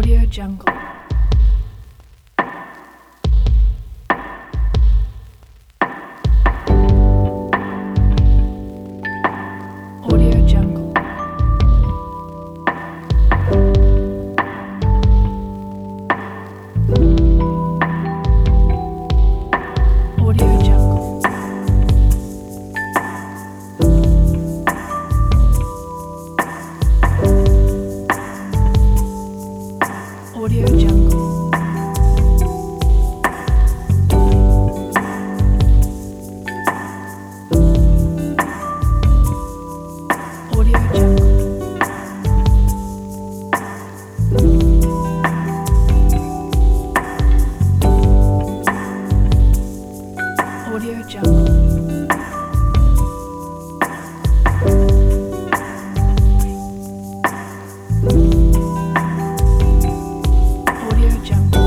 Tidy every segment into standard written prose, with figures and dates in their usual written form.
Audio Jungle. Audio Jungle. Audio Jungle. Audio Jungle. Audio Jungle. Audio Jungle. Audio Jungle.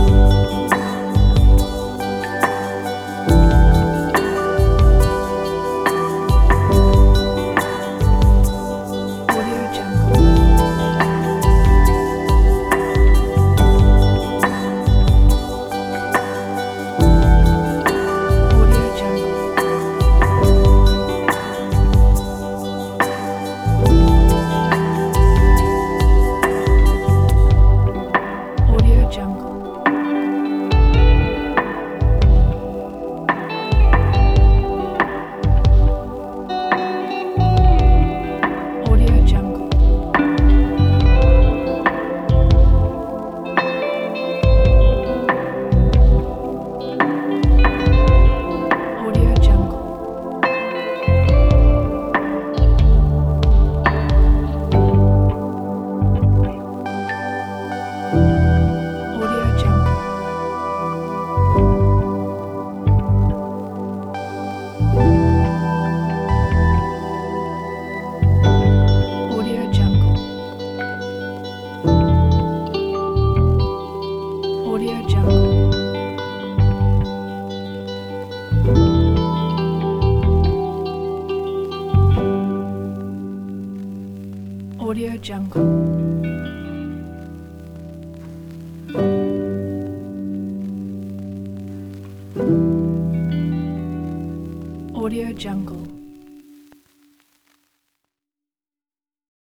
Audio Jungle. Audio Jungle. Audio Jungle. Audio Jungle. Audio Jungle. Audio Jungle. Audio Jungle. Audio Jungle. Audio Jungle. Audio Jungle.